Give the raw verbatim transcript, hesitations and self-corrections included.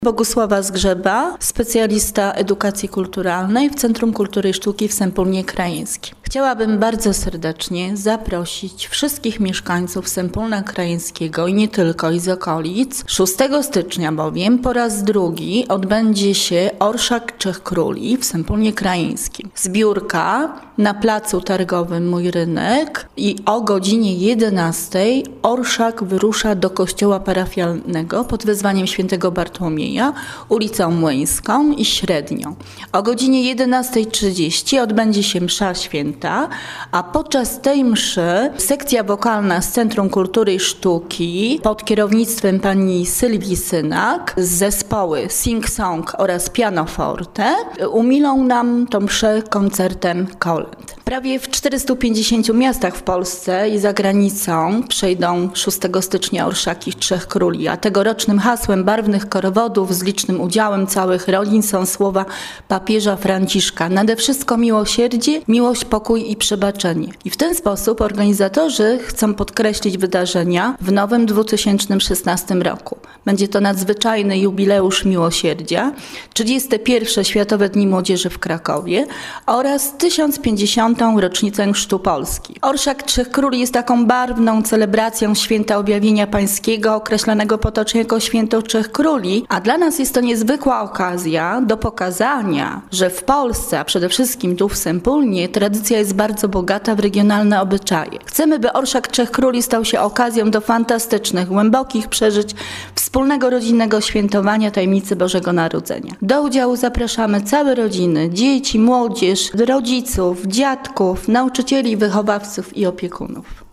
Bogusława Zgrzeba, specjalista edukacji kulturalnej w Centrum Kultury i Sztuki w Sępólnie Krajeńskim. Chciałabym bardzo serdecznie zaprosić wszystkich mieszkańców Sępólna Krajeńskiego i nie tylko, i z okolic. szóstego stycznia bowiem po raz drugi odbędzie się Orszak Trzech Króli w Sępólnie Krajeńskim. Zbiórka na placu targowym Mój Rynek i o godzinie jedenastej orszak wyrusza do kościoła parafialnego pod wezwaniem świętego Bartłomieja, ulicą Młyńską i Średnią. O godzinie jedenastej trzydzieści odbędzie się msza święta, a podczas tej mszy sekcja wokalna z Centrum Kultury i Sztuki pod kierownictwem pani Sylwii Synak z zespoły Sing Song oraz Pianoforte umilą nam tą mszę koncertem kolęd. Prawie w czterystu pięćdziesięciu miastach w Polsce i za granicą przejdą szóstego stycznia Orszaki Trzech Króli, a tegorocznym hasłem barwnych korowodów z licznym udziałem całych rodzin są słowa papieża Franciszka: nade wszystko miłosierdzie, miłość, pokój i przebaczenie. I w ten sposób organizatorzy chcą podkreślić wydarzenia w nowym dwa tysiące szesnastym roku. Będzie to nadzwyczajny jubileusz miłosierdzia, trzydzieste pierwsze Światowe Dni Młodzieży w Krakowie oraz tysiąc pięćdziesiątą rocznicę Chrztu Polski. Orszak Trzech Króli jest taką barwną celebracją święta Objawienia Pańskiego, określanego potocznie jako Święto Trzech Króli, a dla nas jest to niezwykła okazja do pokazania, że w Polsce, a przede wszystkim tu w Sępólnie, tradycja jest bardzo bogata w regionalne obyczaje. Chcemy, by Orszak Trzech Króli stał się okazją do fantastycznych, głębokich przeżyć wspólnego rodzinnego świętowania tajemnicy Bożego Narodzenia. Do udziału zapraszamy całe rodziny, dzieci, młodzież, rodziców, dziadków, nauczycieli, wychowawców i opiekunów.